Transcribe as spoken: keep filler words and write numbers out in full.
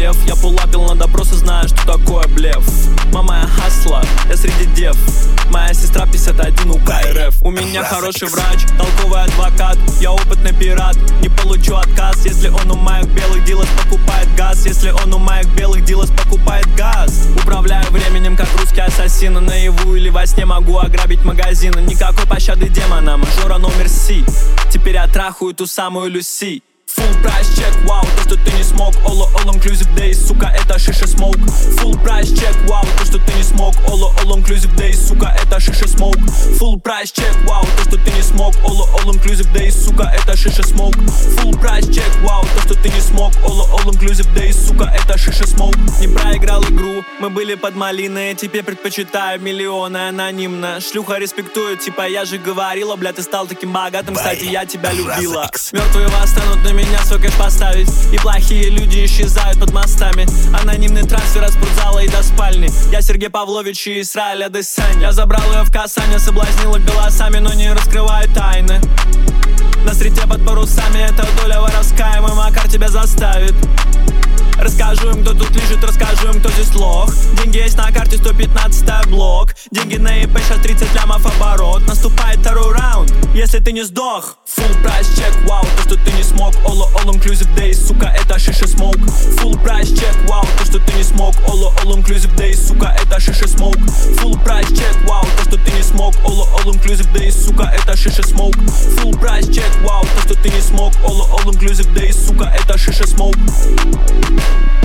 лев. Я пулапил на допросы, знаю, что такое блеф. Мама, я хасла, я среди дев. Моя сестра пятьдесят один у КРФ. У меня хороший врач, толковый адвокат. Я опытный пират, не получу отказ. Если он у моих белых дилов покупает газ. Если он у моих белых дилов покупает газ. Управляю временем, как русский ассасин. Наяву или во сне могу ограбить магазины. Никакой пощады демона, мажора номер Си. Теперь я трахаю ту самую Люси. Full прайс чек, вау, то, что ты не смог. All, all inclusive days, сука, это шиша смоук. Full прайс чек, вау, то, что ты не смог. All, all inclusive days, сука, это шиша смоук. Full прайс чек, вау, то, что ты не смог. All, all inclusive days, сука, это шиша смоук. Full прайс чек, вау, то, что ты не смог. All, all inclusive days, сука, это шиша смоук. Не проиграл игру, мы были под малиной. Теперь предпочитаю миллионы анонимно. Шлюха респектует, типа я же говорила. Бля, ты стал таким богатым, кстати, я тебя любила. Мертвые восстанут на меня свой кэш поставить. И плохие люди исчезают под мостами. Анонимный трансфер от спортзала и до спальни. Я Сергей Павлович и Исраэль Адесань. Я забрал ее в Касане, соблазнил их голосами, но не раскрываю тайны. На среде под парусами эта доля воровская. Мой Макар тебя заставит. Расскажу им, кто тут лежит, расскажу им, кто здесь лох. Деньги есть на карте, сто пятнадцатый блок. Деньги на ИП, сейчас тридцать лямов оборот. Наступает второй раунд, если ты не сдох. Full прайс чек, вау, то, что ты не смог. All, all inclusive days, сука, это шиша смоук. Full прайс чек, вау, то, что ты не смог. All, all inclusive days, сука, это шиша смоук. Full прайс чек, вау, то, что ты не смог. All, all inclusive days, сука, это шиша смоук. Full прайс чек, вау, то, что ты не смог. All, all inclusive days, сука, это шиша смоук.